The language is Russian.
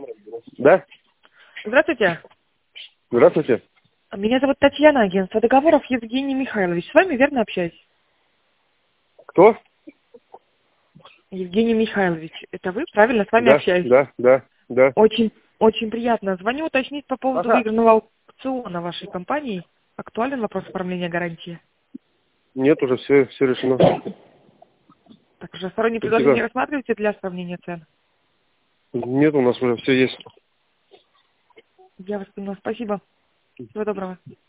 Да? Здравствуйте. Здравствуйте. Меня зовут Татьяна, агентство договоров Евгений Михайлович. С вами верно общаюсь? Кто? Евгений Михайлович. Это вы? Правильно, с вами Да, общаюсь. да. Очень приятно. Звоню уточнить по поводу Ага. выигранного аукциона вашей компании. Актуален вопрос оформления гарантии? Нет, уже все решено. Так, уже сторонние предложения Спасибо. рассматриваете для сравнения цен? Нет, у нас уже все есть. Я вас поняла. Спасибо. Всего доброго.